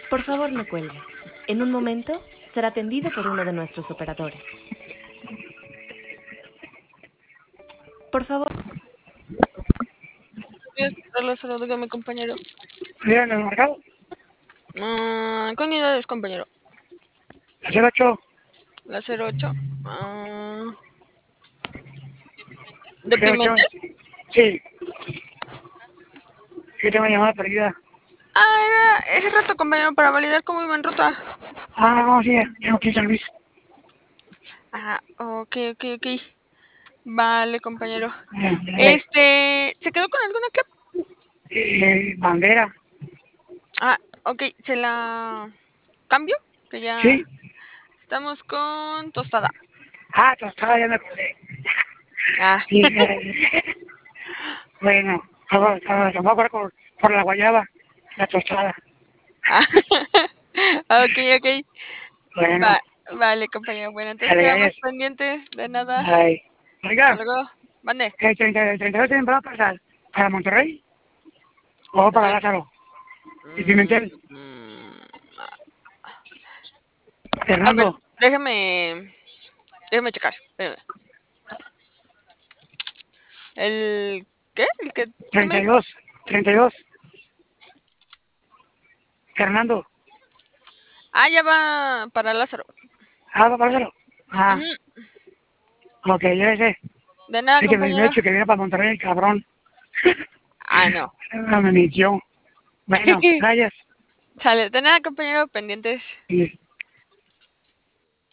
Por favor, no cuelgue. En un momento será atendido por uno de nuestros operadores. Por favor. La salud de mi compañero. ¿Bien el mercado? ¿Qué unidades, compañero? La 08. La 08. ¿De 08. Pimentel? Sí. Yo tengo una llamada perdida. Era ese rato, compañero, para validar cómo iba en ruta. No, sí, tengo que ir a San Luis. Ok. Vale, compañero. Dale. ¿Se quedó con alguna club? Bandera. Ok, se la cambio, que ya Sí. estamos con tostada. Tostada, ya me acordé. Ah, Sí, bueno, vamos a jugar por la guayaba, la tostada. ok. Bueno, Vale, compañero. Bueno, entonces dale, quedamos gracias. pendientes de nada. Ay. Hasta Oiga, luego. Mande. ¿el 32 tienen para pasar para Monterrey o para Lázaro y Pimentel? A ver, Fernando, déjeme checar. Espérame. ¿Qué? ¿El que tú me dices? 32. Fernando, Ya va para Lázaro. va para Lázaro. Ujú. Ok, yo sé. De nada, Sí que me he compañero. dicho que viene para Monterrey, cabrón. No. Me mintió. Bueno, gracias. Sale. De nada, compañero. Pendientes. Sí.